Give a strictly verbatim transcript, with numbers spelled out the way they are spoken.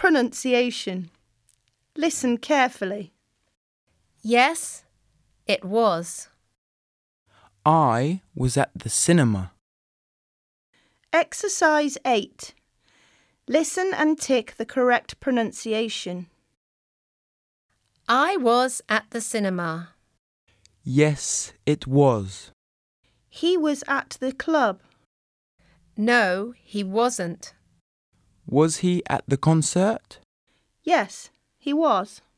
pronunciation. Listen carefully. Yes, it was. I was at the cinema. Exercise eight. Listen and tick the correct pronunciation. I was at the cinema. Yes, it was. He was at the club. No, he wasn't. Was he at the concert? Yes, he was.